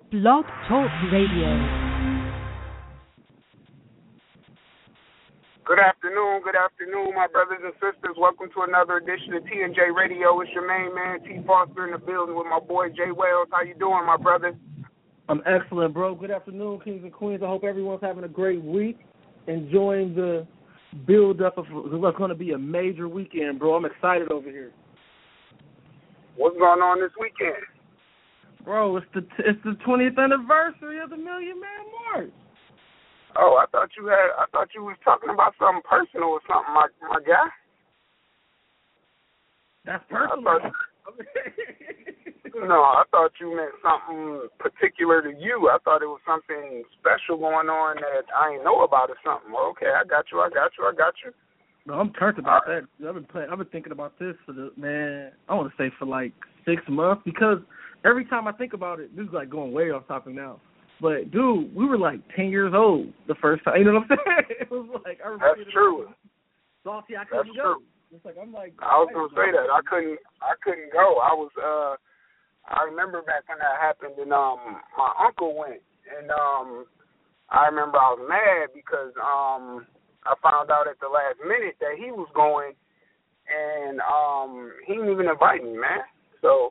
Blog Talk Radio. Good afternoon, my brothers and sisters. Welcome to another edition of T&J Radio. It's your main man, T. Foster, in the building with my boy, Jay Wells. How you doing, my brother? I'm excellent, bro. Good afternoon, kings and queens. I hope everyone's having a great week, enjoying the build-up of what's going to be a major weekend, bro. I'm excited over here. What's going on this weekend? Bro, it's the 20th anniversary of the Million Man March. Oh, I thought you was talking about something personal or something, my guy. That's personal. I thought you meant something particular to you. I thought it was something special going on that I ain't know about or something. Well, okay, I got you. No, I'm turned about that. I've been thinking about this I want to say for like 6 months, because every time I think about it, this is like going way off topic now. But dude, we were like 10 years old the first time. You know what I'm saying? It was like I remember. That's true. Salty, I couldn't go. It's like I'm like. I was gonna say that I couldn't go. I remember back when that happened, and my uncle went, and I remember I was mad because I found out at the last minute that he was going, and he didn't even invite me, man. So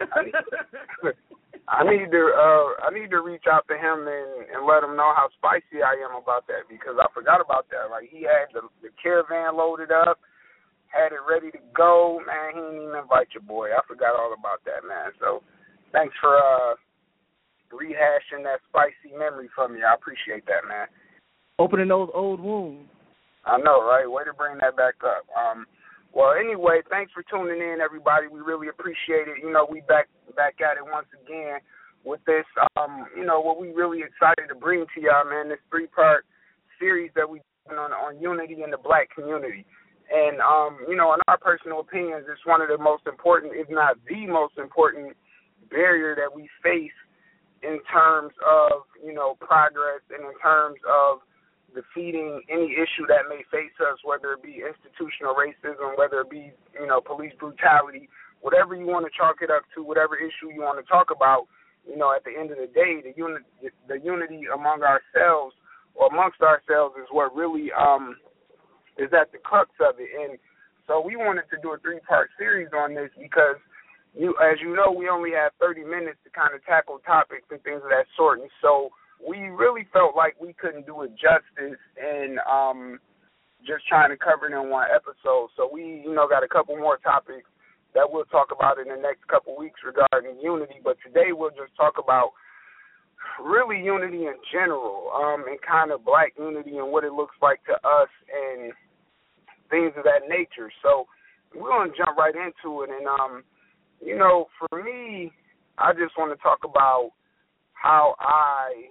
I need to reach out to him and let him know how spicy I am about that, because I forgot about that. Like, he had the caravan loaded up, had it ready to go. Man, he didn't even invite your boy. I forgot all about that, man. So thanks for rehashing that spicy memory for me. I appreciate that, man. Opening those old wounds. I know, right? Way to bring that back up. Well, anyway, thanks for tuning in, everybody. We really appreciate it. You know, we back at it once again with this, what we really excited to bring to y'all, man, this 3-part series that we done on unity in the black community. And, in our personal opinions, it's one of the most important, if not the most important barrier that we face in terms of, progress, and in terms of defeating any issue that may face us, whether it be institutional racism, whether it be, police brutality, whatever you want to chalk it up to, whatever issue you want to talk about. At the end of the day, the unity among ourselves or amongst ourselves is what really is at the crux of it. And so we wanted to do a 3-part series on this because, as you know, we only have 30 minutes to kind of tackle topics and things of that sort. And so we really felt like we couldn't do it justice and just trying to cover it in one episode. So we, got a couple more topics that we'll talk about in the next couple weeks regarding unity. But today we'll just talk about really unity in general, and kind of black unity and what it looks like to us and things of that nature. So we're going to jump right into it. And, for me, I just want to talk about how I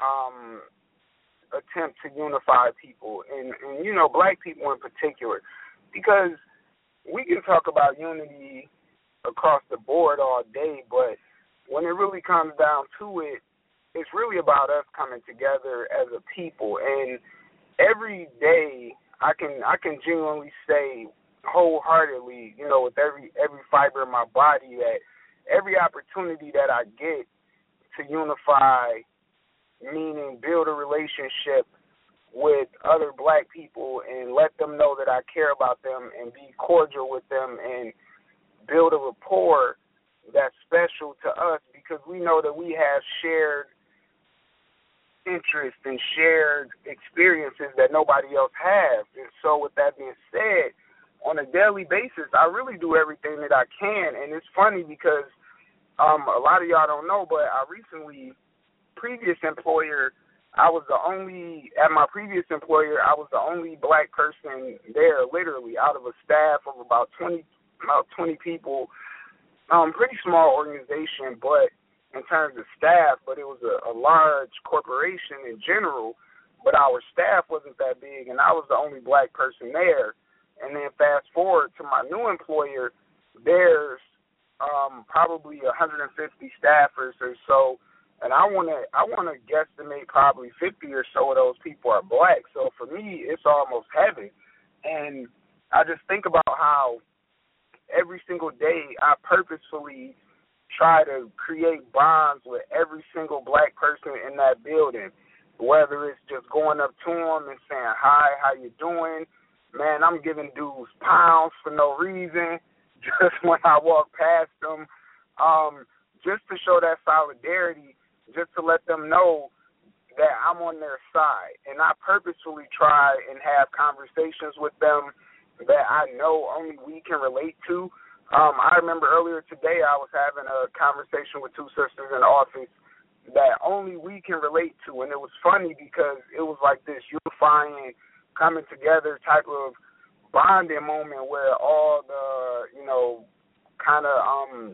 attempt to unify people and black people in particular, because we can talk about unity across the board all day, but when it really comes down to it, it's really about us coming together as a people. And every day I can genuinely say wholeheartedly, with every fiber of my body, that every opportunity that I get to unify, meaning build a relationship with other black people and let them know that I care about them and be cordial with them and build a rapport that's special to us, because we know that we have shared interests and shared experiences that nobody else has. And so with that being said, on a daily basis, I really do everything that I can. And it's funny because a lot of y'all don't know, but at my previous employer, I was the only black person there, literally, out of a staff of about 20 people. Pretty small organization, but in terms of staff, but it was a large corporation in general, but our staff wasn't that big, and I was the only black person there. And then fast forward to my new employer, there's probably 150 staffers or so, and I want to guesstimate probably 50 or so of those people are black. So for me, it's almost heaven. And I just think about how every single day I purposefully try to create bonds with every single black person in that building, whether it's just going up to them and saying, hi, how you doing? Man, I'm giving dudes pounds for no reason, just when I walk past them, just to show that solidarity, just to let them know that I'm on their side. And I purposefully try and have conversations with them that I know only we can relate to. I remember earlier today I was having a conversation with two sisters in the office that only we can relate to, and it was funny because it was like this unifying, coming together type of bonding moment where all the, kind of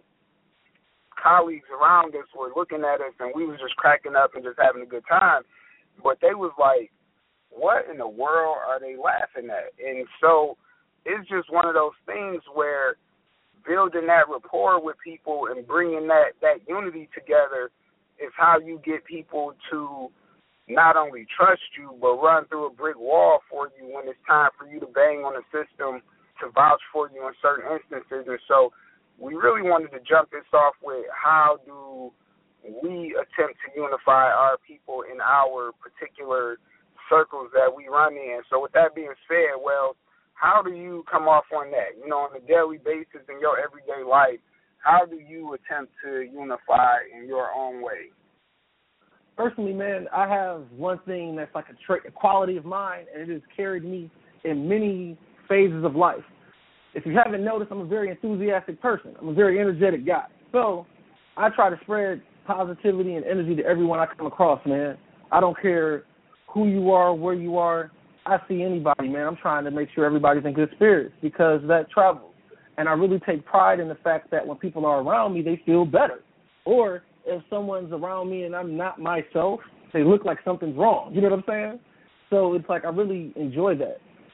colleagues around us were looking at us and we was just cracking up and just having a good time. But they was like, what in the world are they laughing at? And so it's just one of those things where building that rapport with people and bringing that unity together is how you get people to not only trust you but run through a brick wall for you when it's time for you to bang on the system to vouch for you in certain instances. And so we really wanted to jump this off with how do we attempt to unify our people in our particular circles that we run in. So with that being said, well, how do you come off on that? On a daily basis in your everyday life, how do you attempt to unify in your own way? Personally, man, I have one thing that's like a quality of mine, and it has carried me in many phases of life. If you haven't noticed, I'm a very enthusiastic person. I'm a very energetic guy. So I try to spread positivity and energy to everyone I come across, man. I don't care who you are, where you are. I see anybody, man. I'm trying to make sure everybody's in good spirits because that travels. And I really take pride in the fact that when people are around me, they feel better. Or if someone's around me and I'm not myself, they look like something's wrong. You know what I'm saying? So it's like I really enjoy that.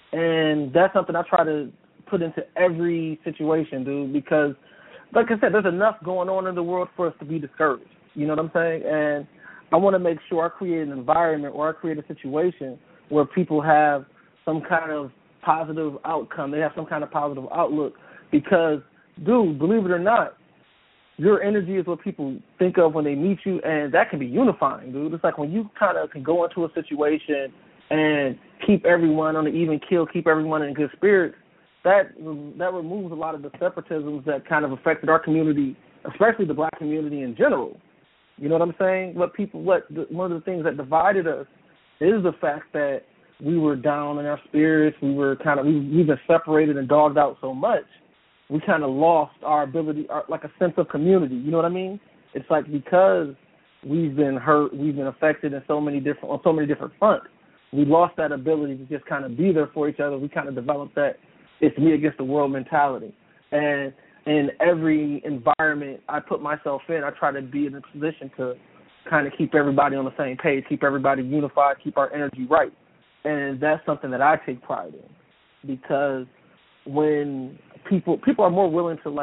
And that's something I try to put into every situation, dude, because, like I said, there's enough going on in the world for us to be discouraged. You know what I'm saying? And I want to make sure I create an environment or I create a situation where people have some kind of positive outcome. They have some kind of positive outlook because, dude, believe it or not, your energy is what people think of when they meet you, and that can be unifying, dude. It's like when you kind of can go into a situation and keep everyone on an even keel, keep everyone in good spirits, that removes a lot of the separatisms that kind of affected our community, especially the black community in general. You know what I'm saying? One of the things that divided us is the fact that we were down in our spirits. We've been separated and dogged out so much. We kind of lost our ability, like a sense of community. You know what I mean? It's like because we've been hurt, we've been affected on so many different fronts. We lost that ability to just kind of be there for each other. We kind of developed that it's me against the world mentality. And in every environment I put myself in, I try to be in a position to kind of keep everybody on the same page, keep everybody unified, keep our energy right. And that's something that I take pride in because when people are more willing to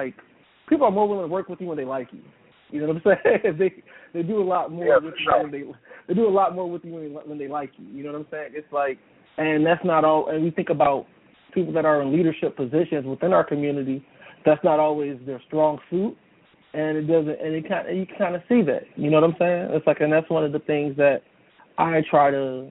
work with you when they like you. You know what I'm saying? they do a lot more with you they do a lot more with you when they like you. You know what I'm saying? It's like, and that's not all. And we think about people that are in leadership positions within our community. That's not always their strong suit. And it doesn't, and you kind of see that. You know what I'm saying? It's like, and that's one of the things that I try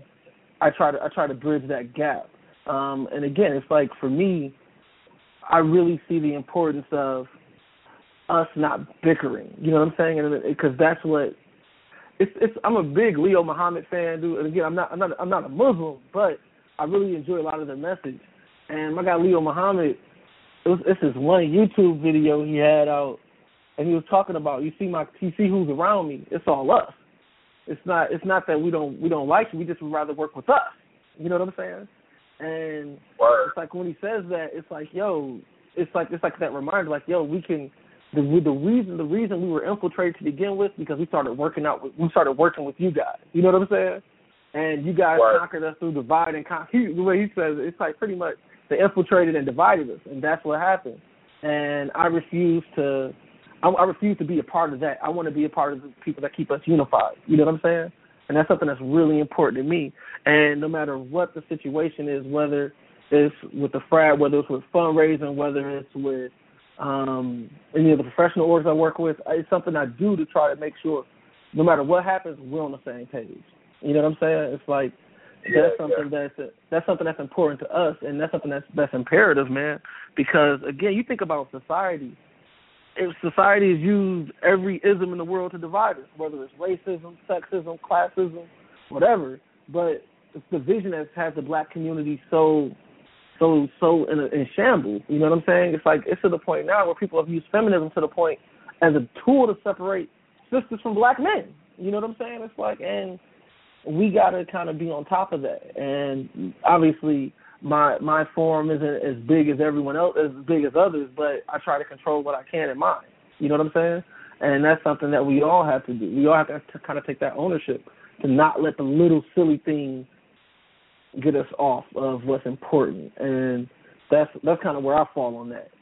to bridge that gap. And again, it's like for me, I really see the importance of us not bickering. You know what I'm saying? And because that's what it's. I'm a big Leo Muhammad fan, dude. And again, I'm not a Muslim, but I really enjoy a lot of their message. And my guy Leo Muhammad, it's this one YouTube video he had out. And he was talking about, you see who's around me. It's all us. It's not that we don't like you. We just would rather work with us. You know what I'm saying? And it's like when he says that, it's like, yo, it's like that reminder, like, yo, we can. The reason we were infiltrated to begin with because we started working with you guys. You know what I'm saying? And you guys conquered us through divide and conquer. The way he says it, it's like pretty much they infiltrated and divided us, and that's what happened. And I refuse to be a part of that. I want to be a part of the people that keep us unified. You know what I'm saying? And that's something that's really important to me. And no matter what the situation is, whether it's with the frat, whether it's with fundraising, whether it's with any of the professional orgs I work with. It's something I do to try to make sure no matter what happens, we're on the same page. You know what I'm saying? It's like that's something that's important to us, and that's something that's imperative, man. Because again, you think about society. If society has used every ism in the world to divide us, whether it's racism, sexism, classism, whatever, but it's the division that has the black community so in shambles. You know what I'm saying? It's like it's to the point now where people have used feminism to the point as a tool to separate sisters from black men. You know what I'm saying? It's like, and we got to kind of be on top of that. And obviously, my forum isn't as big as everyone else, as big as others, but I try to control what I can in mine. You know what I'm saying? And that's something that we all have to do. We all have to kind of take that ownership to not let the little silly things get us off of what's important. And that's kind of where I fall on that.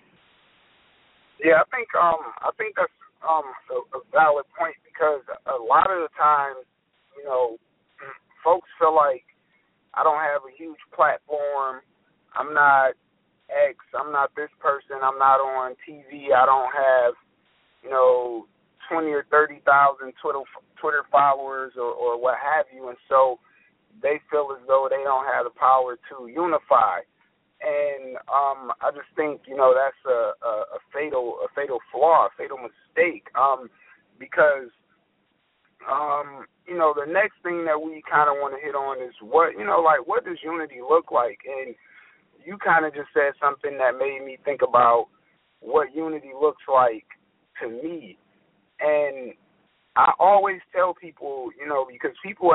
Yeah, I think that's a valid point, because a lot of the times, you know, folks feel like I don't have a huge platform, I'm not X, I'm not this person, I'm not on TV, I don't have, you know, 20 or 30,000 Twitter followers or what have you, and so they feel as though they don't have the power to unify. And I just think, you know, that's a fatal flaw, a fatal mistake, because you know, the next thing that we kind of want to hit on is what does unity look like? And you kind of just said something that made me think about what unity looks like to me. And I always tell people, you know, because people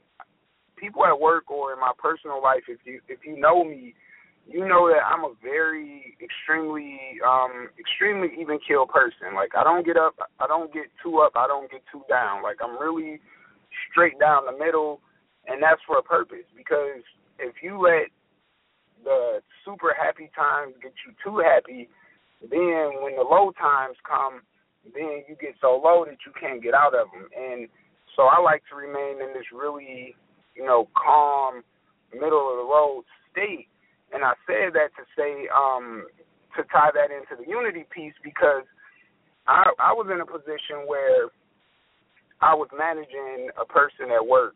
at work or in my personal life, if you know me, you know that I'm a very extremely even keel person. Like, I don't get up, I don't get too up, I don't get too down. Like, I'm really straight down the middle, and that's for a purpose. Because if you let the super happy times get you too happy, then when the low times come, then you get so low that you can't get out of them. And so I like to remain in this really, you know, calm, middle of the road state. And I said that to say, to tie that into the unity piece, because I was in a position where I was managing a person at work,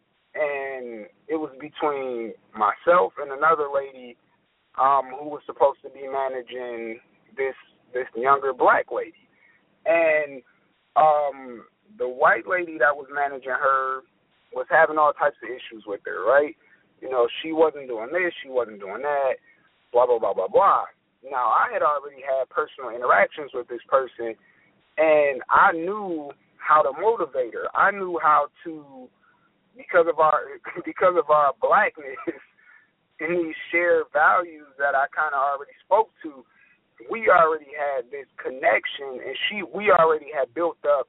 and it was between myself and another lady who was supposed to be managing this younger black lady. And the white lady that was managing her was having all types of issues with her, right? You know, she wasn't doing this, she wasn't doing that, blah, blah, blah, blah, blah. Now, I had already had personal interactions with this person, and I knew how to motivate her. I knew how to, because of our blackness and these shared values that I kind of already spoke to, we already had this connection, and we already had built up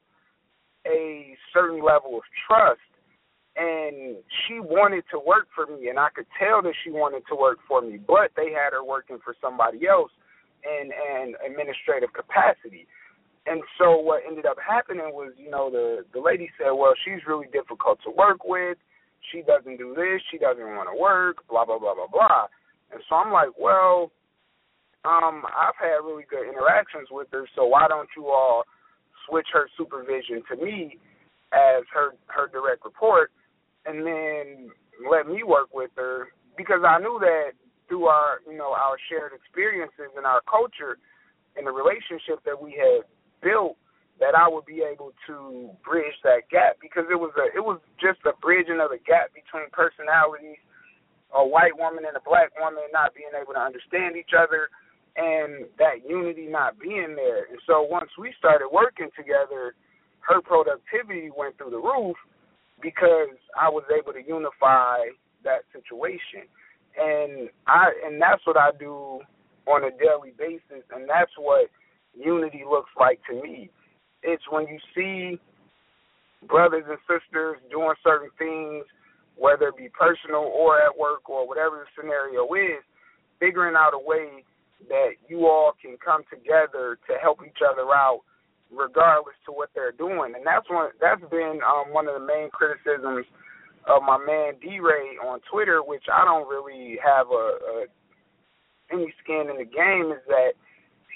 a certain level of trust. And she wanted to work for me, and I could tell that she wanted to work for me, but they had her working for somebody else in an administrative capacity. And so what ended up happening was, you know, the lady said, well, she's really difficult to work with. She doesn't do this. She doesn't want to work, blah, blah, blah, blah, blah. And so I'm like, well, I've had really good interactions with her, so why don't you all switch her supervision to me as her direct report, and then let me work with her, because I knew that through our shared experiences and our culture and the relationship that we had built, that I would be able to bridge that gap, because it was just a bridging of the gap between personalities, a white woman and a black woman not being able to understand each other, and that unity not being there. And so once we started working together, her productivity went through the roof, because I was able to unify that situation. And that's what I do on a daily basis, and that's what unity looks like to me. It's when you see brothers and sisters doing certain things, whether it be personal or at work or whatever the scenario is, figuring out a way that you all can come together to help each other out, regardless to what they're doing. And that's been one of the main criticisms of my man D-Ray on Twitter, which I don't really have any skin in the game, is that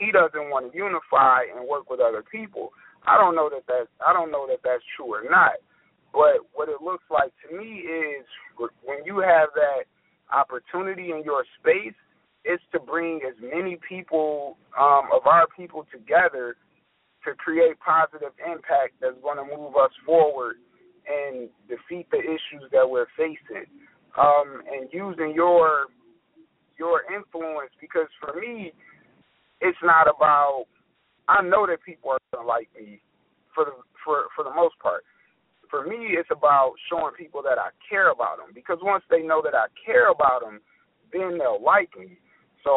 he doesn't want to unify and work with other people. I don't know that that's true or not. But what it looks like to me is when you have that opportunity in your space, it's to bring as many people of our people together to create positive impact that's going to move us forward and defeat the issues that we're facing. And using your influence, because for me, it's not about. I know that people are going to like me for the most part. For me, it's about showing people that I care about them, because once they know that I care about them, then they'll like me. So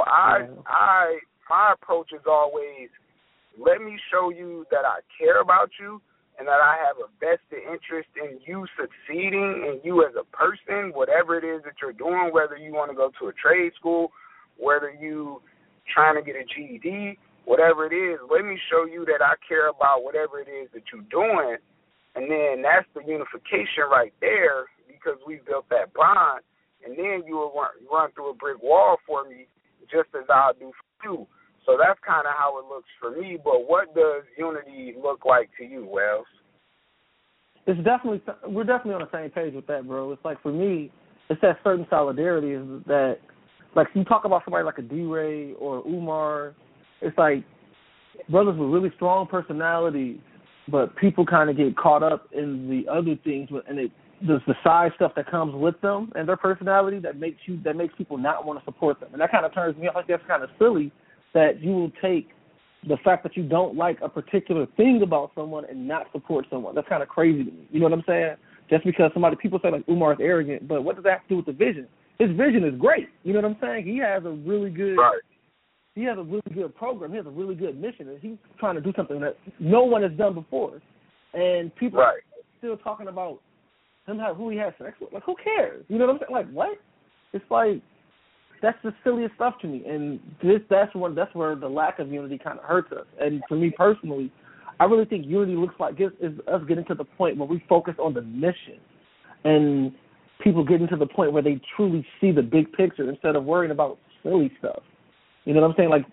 my approach is always, let me show you that I care about you and that I have a vested interest in you succeeding and you as a person, whatever it is that you're doing, whether you want to go to a trade school, whether you trying to get a GED, whatever it is, let me show you that I care about whatever it is that you're doing. And then that's the unification right there, because we built that bond. And then you will run through a brick wall for me, just as I'll do for you. So that's kind of how it looks for me. But what does unity look like to you, Wells? We're definitely on the same page with that, bro. It's like, for me, it's that certain solidarity is that, like, you talk about somebody like a D-Ray or Umar, it's like brothers with really strong personalities, but people kind of get caught up in the other things, and there's the side stuff that comes with them and their personality that makes people not want to support them. And that kind of turns me off. Like, that's kind of silly that you will take the fact that you don't like a particular thing about someone and not support someone. That's kind of crazy to me. You know what I'm saying? Just because people say, like, Umar is arrogant, but what does that have to do with the vision? His vision is great. You know what I'm saying? He has a really good He has a really good program. He has a really good mission. And he's trying to do something that no one has done before. And people are still talking about who he has sex with. Like, who cares? You know what I'm saying? Like, what? It's like, that's the silliest stuff to me. And that's where the lack of unity kind of hurts us. And for me personally, I really think unity looks like is us getting to the point where we focus on the mission, and people getting to the point where they truly see the big picture instead of worrying about silly stuff. You know what I'm saying? Like,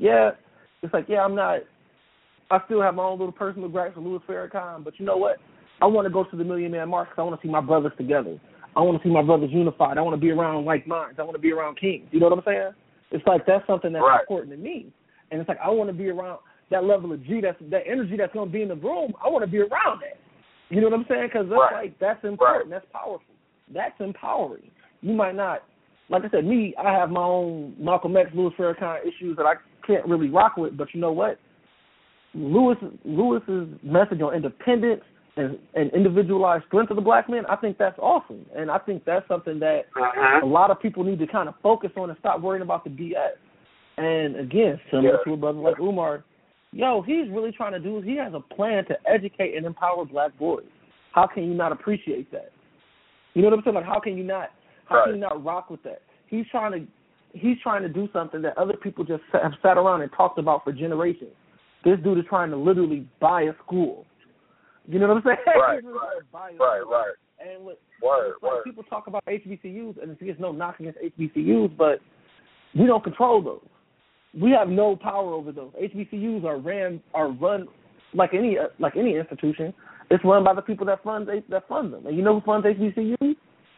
I still have my own little personal gripes with Louis Farrakhan, but you know what? I want to go to the Million Man March because I want to see my brothers together. I want to see my brothers unified. I want to be around like minds. I want to be around kings. You know what I'm saying? It's like that's something that's important to me. And it's like I want to be around that level of that energy that's going to be in the room. I want to be around that. You know what I'm saying? Because that's important. That's powerful. That's empowering. You might not, like I said, I have my own Malcolm X, Louis Farrakhan issues that I can't really rock with. But you know what? Lewis's message on independence and individualized strength of the black man, I think that's awesome. And I think that's something that a lot of people need to kind of focus on and stop worrying about the BS. And again, similar to a brother like Umar, he's really trying to he has a plan to educate and empower black boys. How can you not appreciate that? You know what I'm saying? Like, how can you not rock with that? He's trying to do something that other people just have sat around and talked about for generations. This dude is trying to literally buy a school. You know what I'm saying? Right. And like people talk about HBCUs, and there's no knock against HBCUs, but we don't control those. We have no power over those. HBCUs are run like any institution. It's run by the people that fund them. And you know who funds HBCUs?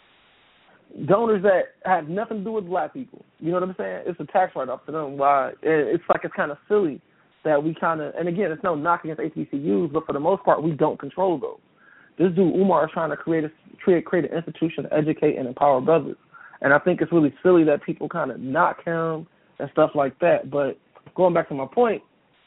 Donors that have nothing to do with black people. You know what I'm saying? It's a tax write-off to them. It's kind of silly that we and again, it's no knock against HBCUs, but for the most part, we don't control those. This dude, Umar, is trying to create an institution to educate and empower brothers. And I think it's really silly that people kind of knock him and stuff like that. But going back to my point,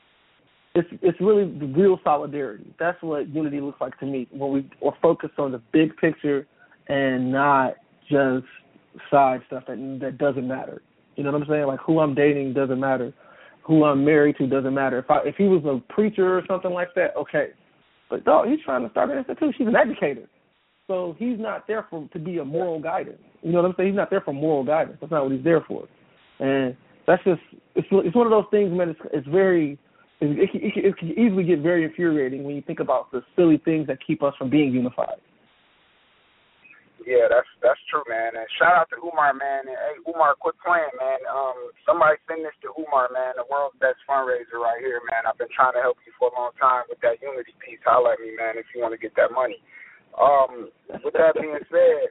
it's really the real solidarity. That's what unity looks like to me, when we are focused on the big picture and not just side stuff that doesn't matter. You know what I'm saying? Like, who I'm dating doesn't matter. Who I'm married to doesn't matter. If he was a preacher or something like that, okay. But no, he's trying to start an institution. He's an educator. So he's not there to be a moral guidance. You know what I'm saying? He's not there for moral guidance. That's not what he's there for. And that's just, it's one of those things, man, it can easily get very infuriating when you think about the silly things that keep us from being unified. Yeah, that's true, man. And shout out to Umar, man. And hey, Umar, quit playing, man. Somebody send this to Umar, man. The world's best fundraiser right here, man. I've been trying to help you for a long time with that Unity piece. Holler at me, man, if you want to get that money. With that being said,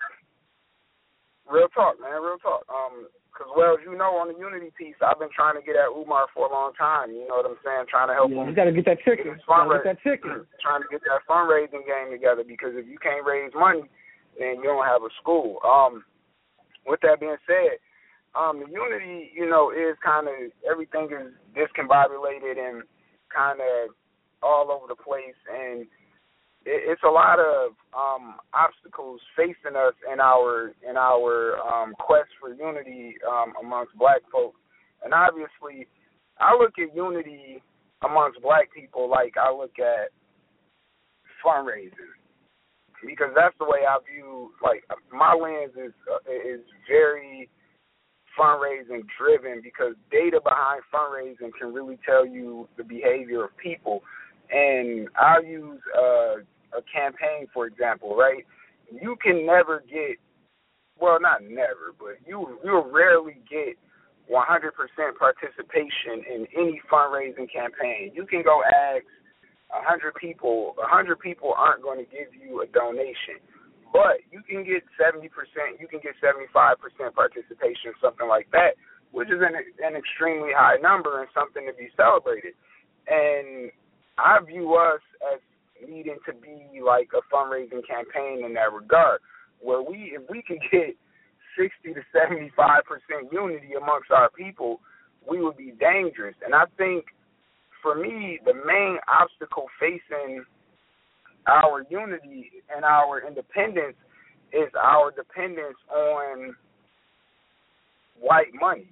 real talk, man, real talk. Because, well, as you know, on the Unity piece, I've been trying to get at Umar for a long time. You know what I'm saying? Trying to help him. You got to get that chicken. Trying to get that fundraising game together, because if you can't raise money, then you don't have a school. With that being said, the Unity, you know, is kind of, everything is discombobulated and kind of all over the place, and it's a lot of obstacles facing us in our quest for unity amongst black folks. And obviously, I look at unity amongst black people like I look at fundraising, because that's the way I view, like, my lens is very fundraising driven, because data behind fundraising can really tell you the behavior of people. And I'll use a campaign, for example, right? You can never get, well, not never, but you'll rarely get 100% participation in any fundraising campaign. You can go ask 100 people. 100 people aren't going to give you a donation, but you can get 70%, you can get 75% participation, something like that, which is an extremely high number and something to be celebrated. And I view us as needing to be like a fundraising campaign in that regard, where if we could get 60 to 75% unity amongst our people, we would be dangerous. And I think, for me, the main obstacle facing our unity and our independence is our dependence on white money.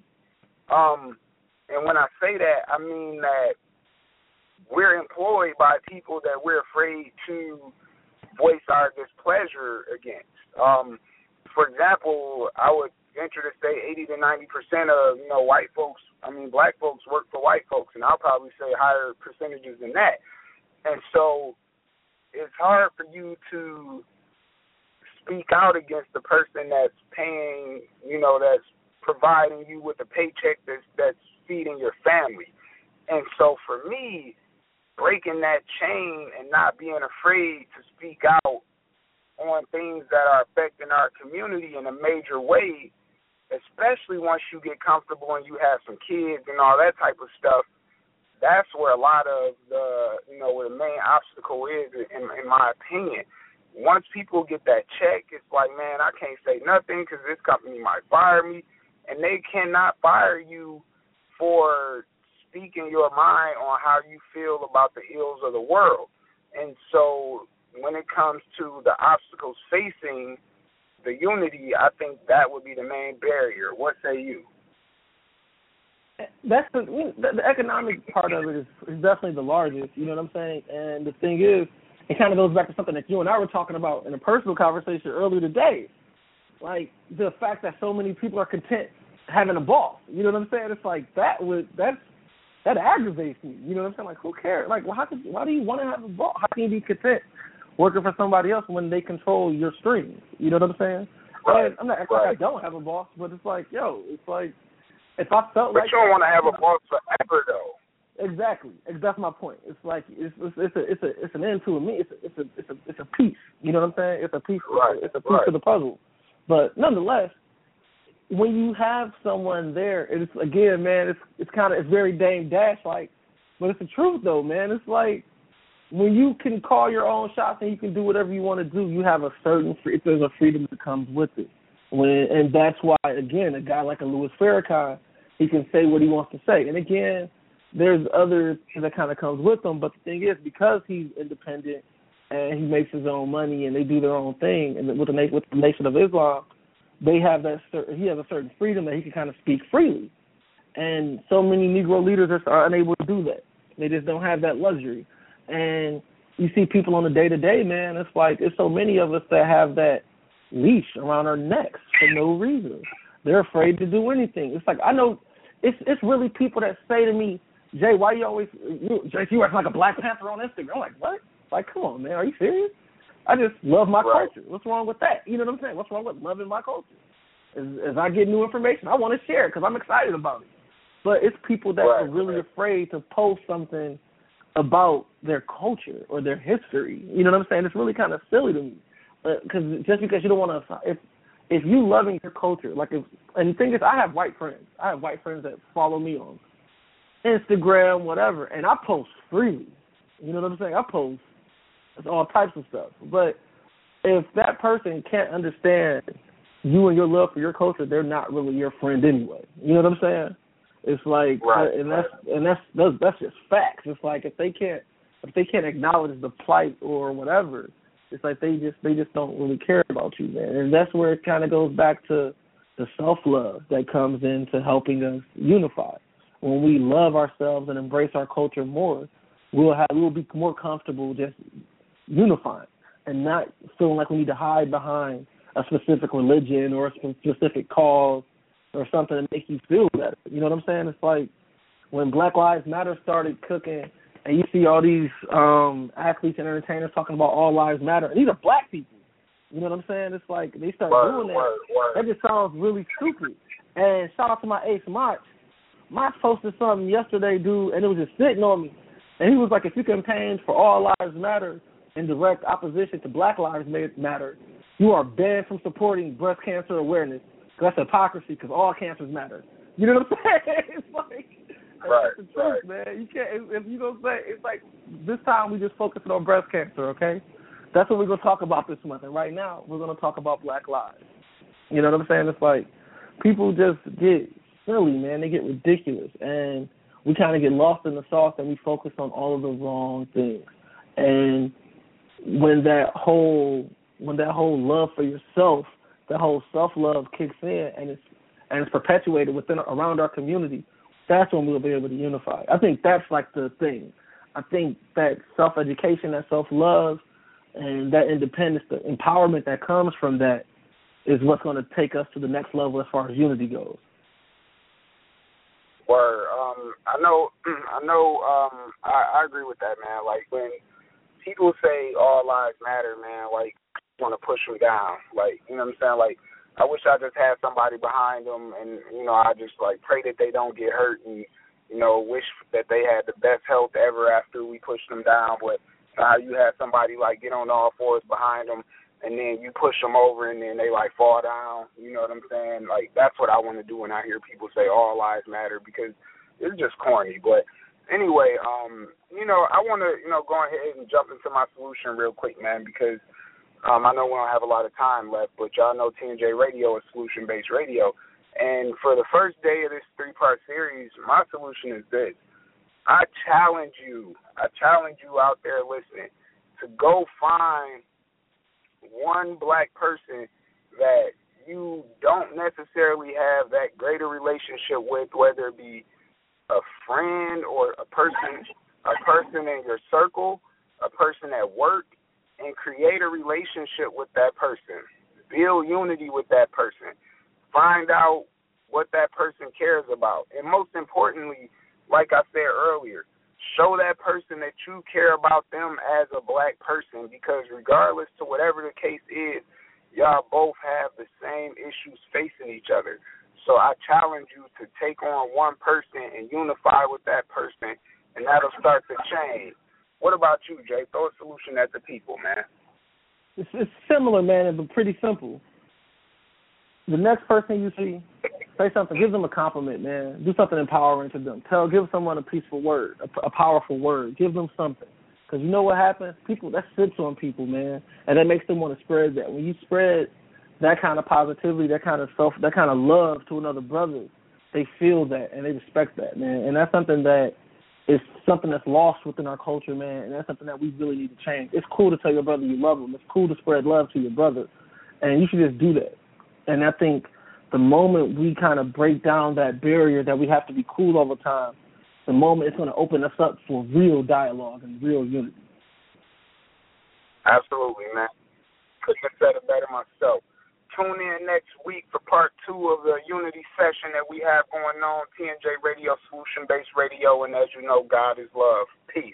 And when I say that, I mean that we're employed by people that we're afraid to voice our displeasure against. For example, I would venture to say 80 to 90% of, black folks work for white folks, and I'll probably say higher percentages than that. And so it's hard for you to speak out against the person that's paying, that's providing you with a paycheck that's feeding your family. And so for me, breaking that chain and not being afraid to speak out on things that are affecting our community in a major way, especially once you get comfortable and you have some kids and all that type of stuff, that's where a lot of where the main obstacle is, in my opinion. Once people get that check, it's like, man, I can't say nothing because this company might fire me, and they cannot fire you for speaking your mind on how you feel about the ills of the world. And so when it comes to the obstacles facing the unity, I think that would be the main barrier. What say you? That's the economic part of it is definitely the largest, you know what I'm saying? And the thing is, it kind of goes back to something that you and I were talking about in a personal conversation earlier today. Like, the fact that so many people are content having a boss. You know what I'm saying? It's like that aggravates me. You know what I'm saying? Like, who cares? Like, why do you want to have a boss? How can you be content working for somebody else when they control your strings? You know what I'm saying? Right. I'm not acting like I don't have a boss, but it's like, if I felt but like, you don't want to have a boss forever, though. Exactly. That's my point. It's like it's an end to me. It's a piece. You know what I'm saying? It's a piece. Right. It's a piece of the puzzle. But nonetheless, when you have someone there, it's again, man, it's very Dame Dash like, but it's the truth though, man. It's like when you can call your own shots and you can do whatever you want to do, you have there's a freedom that comes with it. And that's why, again, a guy like a Louis Farrakhan, he can say what he wants to say. And again, there's other things that kind of comes with him. But the thing is, because he's independent and he makes his own money and they do their own thing, and with the Nation of Islam, he has a certain freedom that he can kind of speak freely. And so many Negro leaders are unable to do that. They just don't have that luxury. And you see people on the day-to-day, man, it's like there's so many of us that have that leash around our necks for no reason. They're afraid to do anything. It's like, I know it's really people that say to me, Jay, why you always, you acting like a Black Panther on Instagram. I'm like, what? Like, come on, man, are you serious? I just love my Right. culture. What's wrong with that? You know what I'm saying? What's wrong with loving my culture? As I get new information, I want to share it because I'm excited about it. But it's people that Right, are really right. afraid to post something about their culture or their history. You know what I'm saying? It's really kind of silly to me. Because just because you don't want to, if you loving your culture, and the thing is, I have white friends. I have white friends that follow me on Instagram, whatever, and I post freely. You know what I'm saying? I post all types of stuff. But if that person can't understand you and your love for your culture, they're not really your friend anyway. You know what I'm saying? It's like, right, and that's just facts. It's like if they can't acknowledge the plight or whatever, it's like they just don't really care about you, man. And that's where it kind of goes back to the self-love that comes into helping us unify. When we love ourselves and embrace our culture more, we'll be more comfortable just unifying and not feeling like we need to hide behind a specific religion or a specific cause or something to make you feel better. You know what I'm saying? It's like when Black Lives Matter started cooking and you see all these athletes and entertainers talking about all lives matter, and these are black people. You know what I'm saying? It's like they start doing that. That just sounds really stupid. And shout out to my ace, Mach. Mach posted something yesterday, dude, and it was just sitting on me. And he was like, if you campaign for all lives matter in direct opposition to Black Lives Matter, you are banned from supporting breast cancer awareness. That's hypocrisy because all cancers matter. You know what I'm saying? It's like, that's the truth, man. You can't, if you don't say, it's like this time we just focusing on breast cancer, okay? That's what we're going to talk about this month. And right now we're going to talk about Black lives. You know what I'm saying? It's like people just get silly, man. They get ridiculous. And we kind of get lost in the sauce and we focus on all of the wrong things. And when that whole love for yourself, that whole self-love kicks in and it's perpetuated around our community, that's when we'll be able to unify. I think that's like the thing. I think that self-education, that self-love, and that independence, the empowerment that comes from that is what's going to take us to the next level as far as unity goes. Word. I agree with that, man. Like when people say all lives matter, man, like want to push them down. Like, you know what I'm saying? Like, I wish I just had somebody behind them and, you know, I just like pray that they don't get hurt and, you know, wish that they had the best health ever after we push them down. But how you have somebody like get on all fours behind them and then you push them over and then they like fall down. You know what I'm saying? Like, that's what I want to do when I hear people say all lives matter because it's just corny. But anyway, you know, I want to, you know, go ahead and jump into my solution real quick, man, because I know we don't have a lot of time left, but y'all know TNJ Radio is solution-based radio. And for the first day of this 3-part series, my solution is this. I challenge you out there listening to go find one black person that you don't necessarily have that greater relationship with, whether it be a friend or a person in your circle, a person at work, and create a relationship with that person. Build unity with that person. Find out what that person cares about. And most importantly, like I said earlier, show that person that you care about them as a black person because regardless to whatever the case is, y'all both have the same issues facing each other. So I challenge you to take on one person and unify with that person, and that'll start the change. What about you, Jay? Throw a solution at the people, man. It's similar, man, but pretty simple. The next person you see, say something. Give them a compliment, man. Do something empowering to them. Give someone a peaceful word, a powerful word. Give them something. Because you know what happens? People, that sits on people, man, and that makes them want to spread that. When you spread that kind of positivity, that kind of love to another brother, they feel that and they respect that, man. And that's something that's lost within our culture, man, and that's something that we really need to change. It's cool to tell your brother you love him. It's cool to spread love to your brother, and you should just do that. And I think the moment we kind of break down that barrier that we have to be cool all the time, the moment it's going to open us up for real dialogue and real unity. Absolutely, man. Couldn't have said it better myself. Tune in next week for part 2 of the Unity session that we have going on, TNJ Radio, Solution-Based Radio, and as you know, God is love. Peace.